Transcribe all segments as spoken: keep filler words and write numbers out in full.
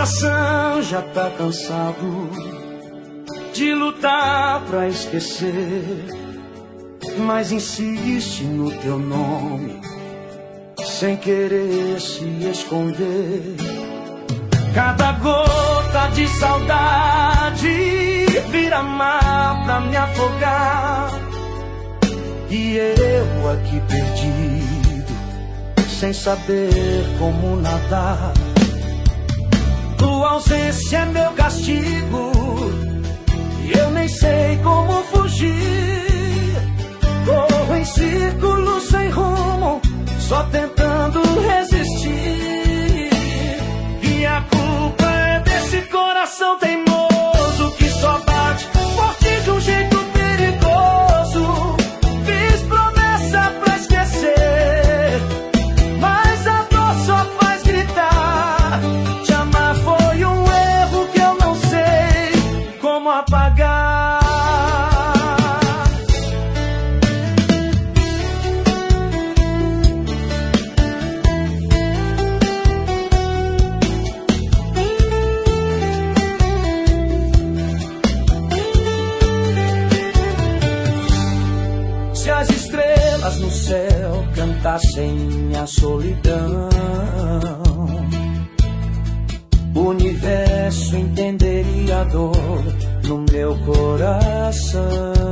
coração já tá cansado de lutar pra esquecer, mas insiste no teu nome, sem querer se esconder. Cada gota de saudade vira mar pra me afogar, e eu aqui perdido, sem saber como nadar. Tua ausência é meu castigo, e eu nem sei como fugir. Corro em círculos sem rumo, só tentando resistir. E a culpa é desse coração teimoso que só bate forte de um jeito perigoso. Fiz promessa pra esquecer, mas a dor só faz gritar. Te amar foi um erro que eu não sei como apagar. Se as estrelas no céu cantassem minha solidão, o universo entenderia a dor no meu coração.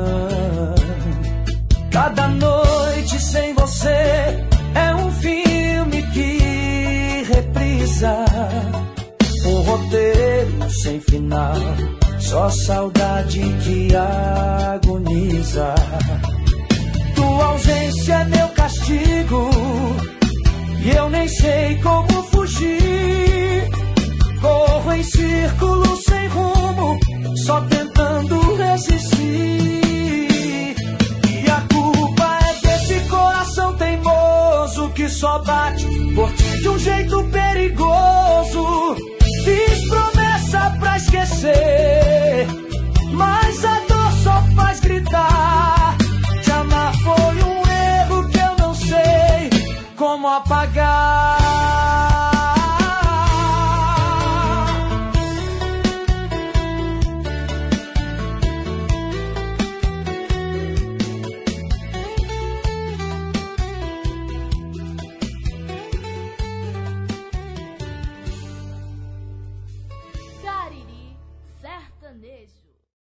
Cada noite sem você é um filme que reprisa, um roteiro sem final, só saudade que agoniza. Tua ausência é meu castigo, e eu nem sei como fugir. Corro em círculos sem rumo, só tentando resistir. E a culpa é desse coração teimoso que só bate por ti de um jeito perigoso. Fiz promessa pra esquecer,